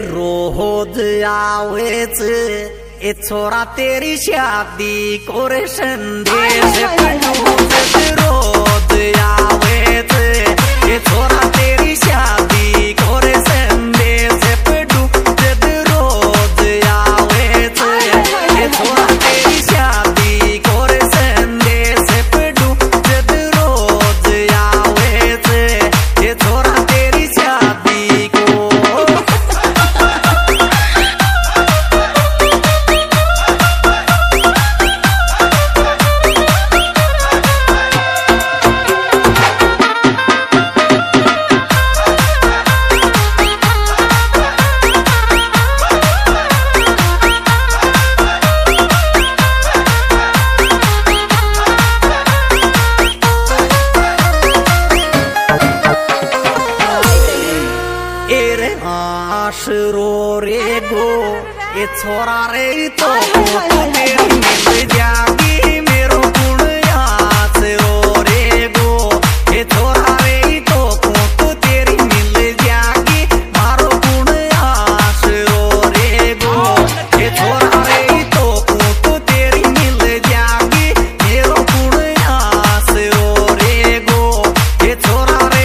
रोज आवेच ए छोरा तेरी शादी कोरे संदेश रोज आवेच ए छोरा तेरी शादी कोरे संदेश पडू जद रोज आवेच ए छोरा तेरी शादी कोरे संदेश पडू जद रोज आवेच ए छोरा तेरी शादी को आशरो रे गो ये छोरा रे तो मेरी मिल जागी मेरो गुण आशरो रे गो ये छोरा रे तो तेरी मिल जागी मारो गुण आशरो रे गो ये छोरा रे तो तेरी मिल जागी मेरो गुण आशरो रे गो ये छोरा रे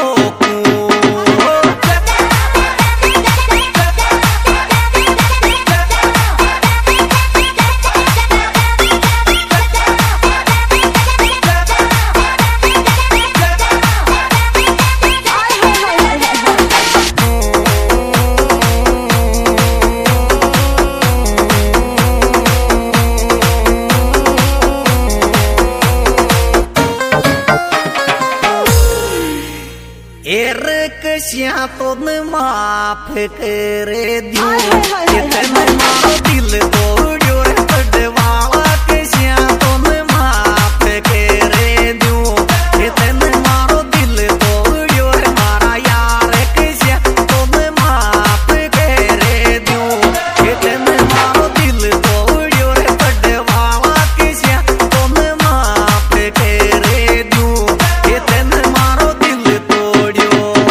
कशिया तो माफ करे दियो इतने मारो दिल तोड़ियो रे पडवाला कशिया तो माफ करे दियो इतने मारो दिल तोड़ियो रे मारा यार कशिया तो माफ करे दियो इतने मारो दिल तोड़ियो रे पडवाला कशिया तो माफ करे दियो इतने मारो दिल तोड़ियो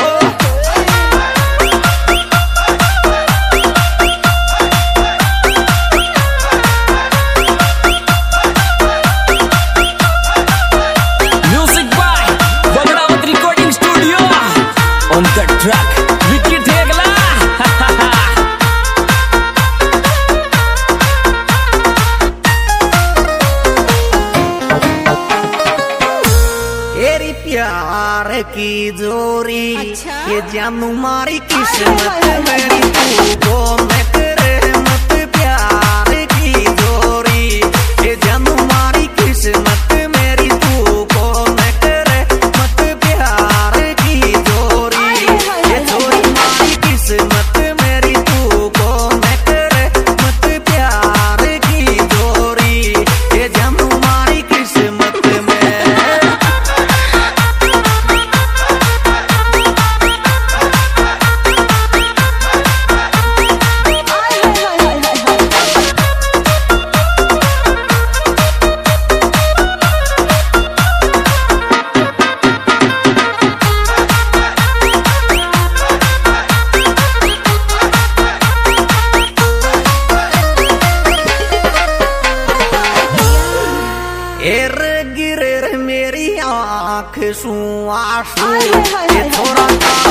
on the track Vicky Tegla तेरी प्यार की जोरी ये जानू मारी किस्मत मेरी तू मैं करे मत प्यार की जोरी ये जानू मारी किस्मत मेरी तू को मैं करे मत प्यार की जोरी ये जोरी मारी किस्मत मेरी तू को मैं करे मत प्यार की जोरी ये जानू मारी किस्मत में गिरे मेरी आँख सू आंसू थोड़ा